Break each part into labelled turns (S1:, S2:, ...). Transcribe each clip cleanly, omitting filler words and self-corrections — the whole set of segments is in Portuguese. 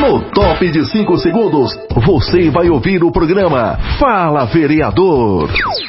S1: No top de 5 segundos, você vai ouvir o programa Fala Vereador.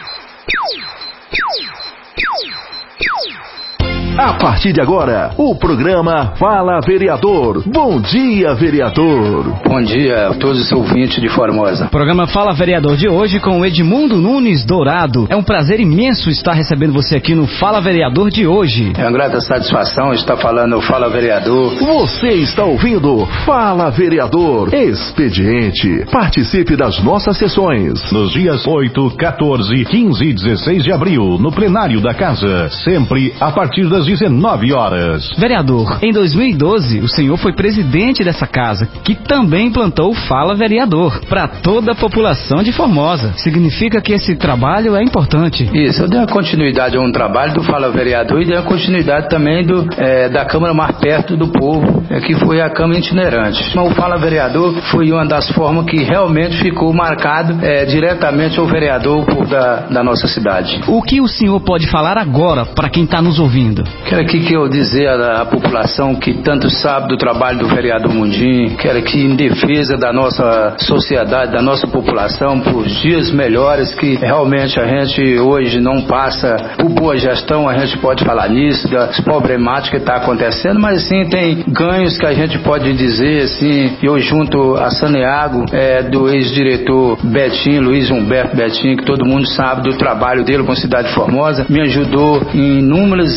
S1: A partir de agora, o programa Fala Vereador. Bom dia, vereador.
S2: Bom dia a todos os ouvintes de Formosa.
S3: O programa Fala Vereador de hoje com o Edmundo Nunes Dourado. É um prazer imenso estar recebendo você aqui no Fala Vereador de hoje.
S2: É uma grata satisfação estar falando Fala Vereador.
S1: Você está ouvindo Fala Vereador Expediente. Participe das nossas sessões.
S4: Nos dias 8, 14, 15 e 16 de abril, no plenário da Casa. Sempre a partir das 19 horas.
S3: Vereador, em 2012, o senhor foi presidente dessa casa, que também implantou o Fala Vereador para toda a população de Formosa. Significa que esse trabalho é importante.
S2: Isso, eu dei a continuidade a um trabalho do Fala Vereador e dei a continuidade também da Câmara mais perto do povo, que foi a Câmara itinerante. O Fala Vereador foi uma das formas que realmente ficou marcado diretamente ao vereador da nossa cidade.
S3: O que o senhor pode falar agora para quem está nos ouvindo?
S2: Quero aqui que eu dizer à população que tanto sabe do trabalho do vereador Mundim, quero aqui em defesa da nossa sociedade, da nossa população, por dias melhores que realmente a gente hoje não passa por boa gestão, a gente pode falar nisso, das problemáticas que está acontecendo, mas sim tem ganhos que a gente pode dizer, assim, eu junto a Saneago, do ex-diretor Betinho, Luiz Humberto Betinho, que todo mundo sabe do trabalho dele com a cidade de Formosa, me ajudou em inúmeras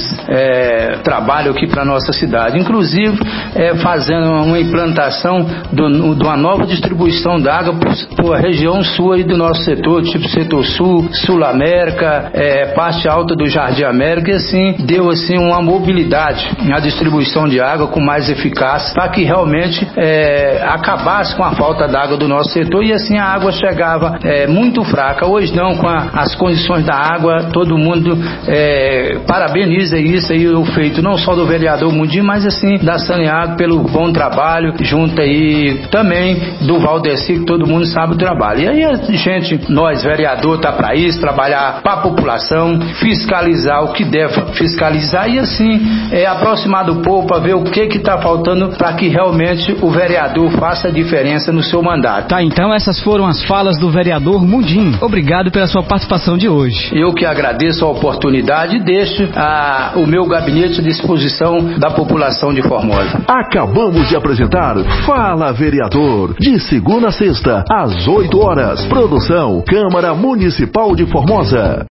S2: trabalho aqui para nossa cidade, inclusive fazendo uma implantação de uma nova distribuição da água por região sul aí do nosso setor, tipo setor sul, Sul América, parte alta do Jardim América, e assim deu assim uma mobilidade na distribuição de água com mais eficácia para que realmente acabasse com a falta d'água do nosso setor e assim a água chegava muito fraca. Hoje não, com as condições da água, todo mundo parabeniza isso aí, o feito não só do vereador Mundim, mas assim da Saneago pelo bom trabalho, junto aí também do Valdeci, que todo mundo sabe o trabalho. E aí a gente, nós vereador, tá para isso, trabalhar para a população, fiscalizar o que deve fiscalizar e assim aproximar do povo para ver o que tá faltando para que realmente o vereador faça a diferença no seu mandato.
S3: Tá, então essas foram as falas do vereador Mundim. Obrigado pela sua participação de hoje.
S2: Eu que agradeço a oportunidade e deixo o meu gabinete à disposição da população de Formosa.
S1: Acabamos de apresentar Fala Vereador, de segunda a sexta, às 8 horas. Produção Câmara Municipal de Formosa.